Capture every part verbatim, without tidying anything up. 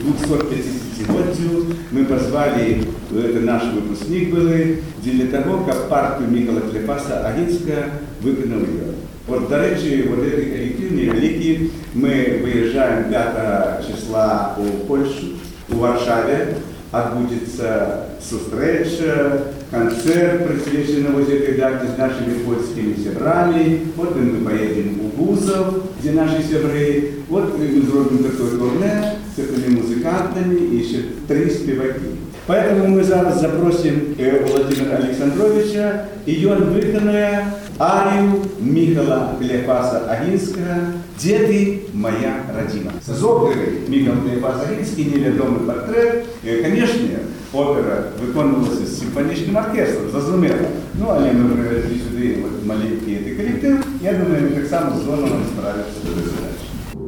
двухсот-пятидесятилетию мы позвали, это наш выпускник был, для того, как партию Михайла Клепаса Агинского виконав ее. От, до речі, в этой коллективной великий мы выезжаем пятого числа в Польшу, в Варшаве, отбудется встреча, концерт, присвященный вот этой дате с нашими польскими сябрами. Вот мы поедем в Гузов, где наши сябры. Вот мы сделаем такое турне с этими музыкантами и еще три спеваки. Поэтому мы зараз запросим Владимира Александровича, и он виконує арию Михайла Клепаса Агинского «Дети моя родина». З опери Михаил Клепас Агинский «Невідомий портрет». Конечно, опера виконувалася з симфонічним оркестром, зрозуміло. Ну, але ми привезли сюди от маленький цей колектив. Я думаю, ми так само з Доном справимося до задачі.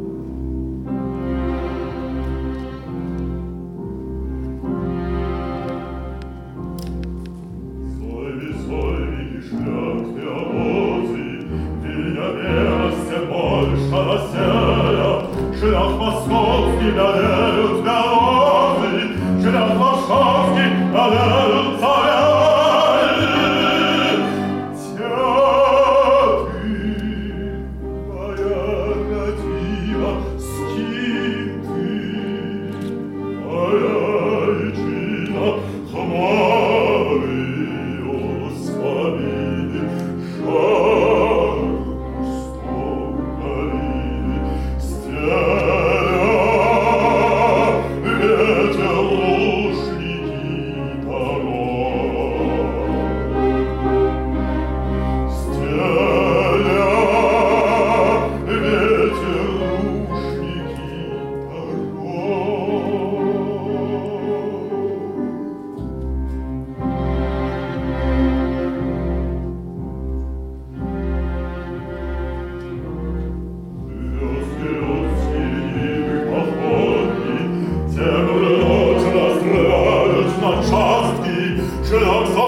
Шлях московский белеют березы, шлях московский белеют заряи. Теперь моя родина, с кем ты, моя личина, хмары воспомины, шар пустой долины. Шлях